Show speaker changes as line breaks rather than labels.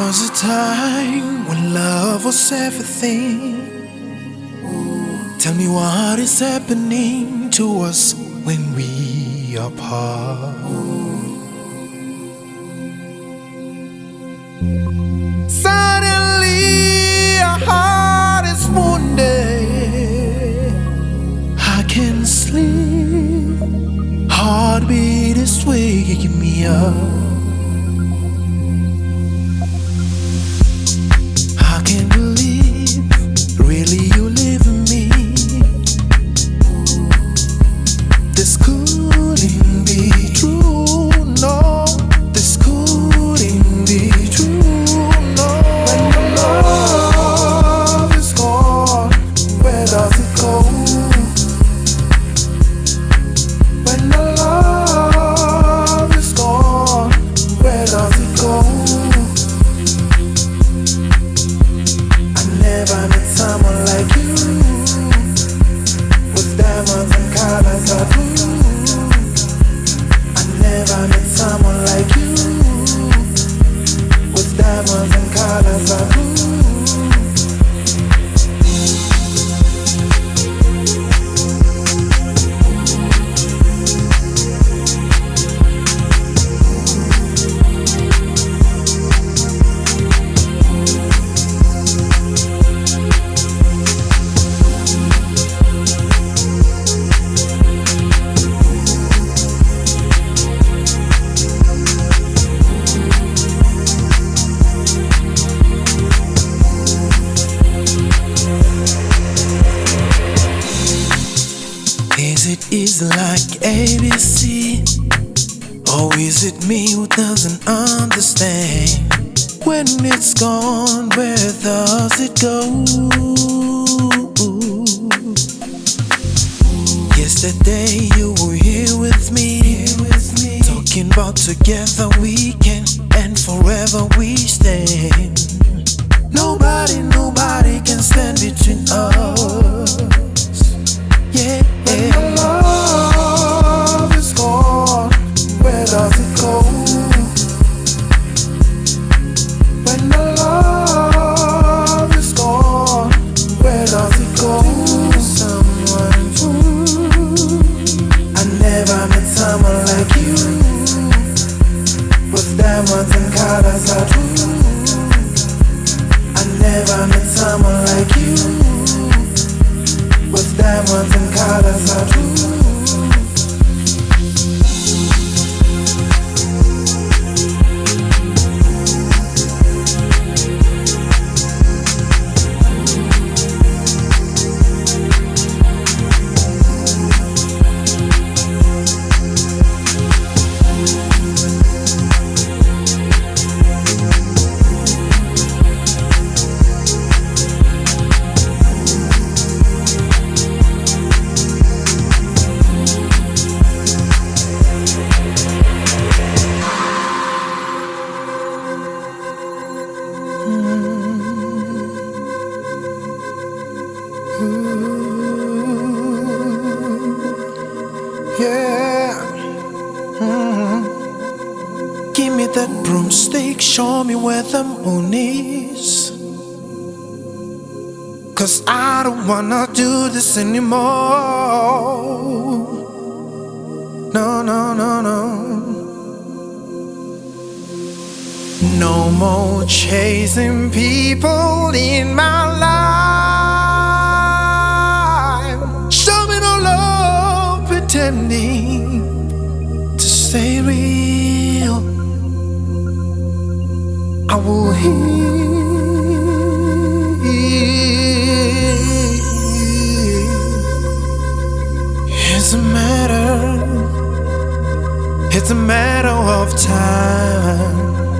was a time when love was everything. Tell me what is happening to us when we are apart. Suddenly our heart is wounded. I can't sleep. Heartbeat is waking me up. I can't believe really you live in me. This couldn't be true, no. This couldn't be true, no. When the love is gone, where does it go? When the love is gone, where does it go? I never met someone like you, with diamonds and colors of blue. I never met someone like you, with diamonds and colors of blue. Is it easy like ABC? Or is it me who doesn't understand? When it's gone, where does it go? Yesterday you were here with me, talking about together we can and forever we stand. Nobody can stand between us. Yeah. When the love is gone, where does it go? When the love is gone, where does it go? Someone I never met someone like you, with diamonds and colors of blue. I never met someone like you, with diamonds and colors of blue. Yeah. Give me that broomstick, show me where the moon is. 'Cause I don't wanna do this anymore. No, no, no, no. No more chasing people in my life. Show me no love, pretending to stay real. I will heal. It's a matter of time.